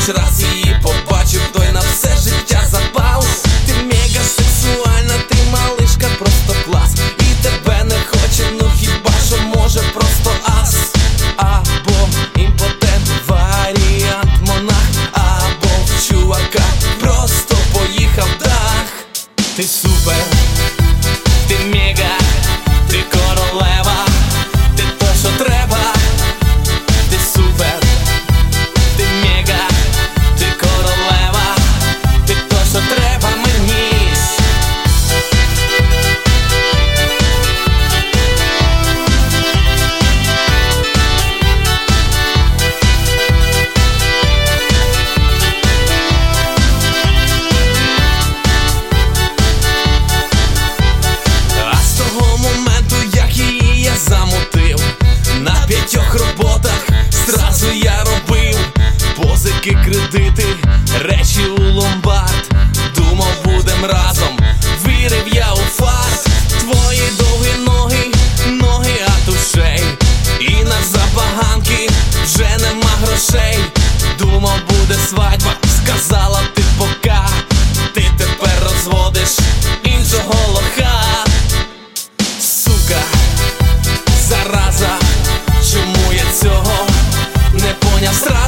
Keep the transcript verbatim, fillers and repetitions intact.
хоч раз її побачив, той на все життя запав. Ти мега сексуальна, ти малишка, просто клас. І тебе не хоче, ну хіба що може просто ас. Або імпотент, варіант монах, або в чувака просто поїхав дах. Ти супер, ти мега, ти королева, ти то, що треба. Ти супер, ти мега, ти королева, ти то, що треба мені. А з того моменту, як її я замотив, на п'ятьох роботах зразу я робив позики, кредити, речі у ломбард. Думав, будем разом, вірив я у фарт. Твої довгі ноги, ноги от ушей, і на забаганки вже нема грошей. Думав, буде свадьба, сказала ти пока. Ти тепер розводиш іншого лоха. Сука, зараза, чому я цього не поняв зразу?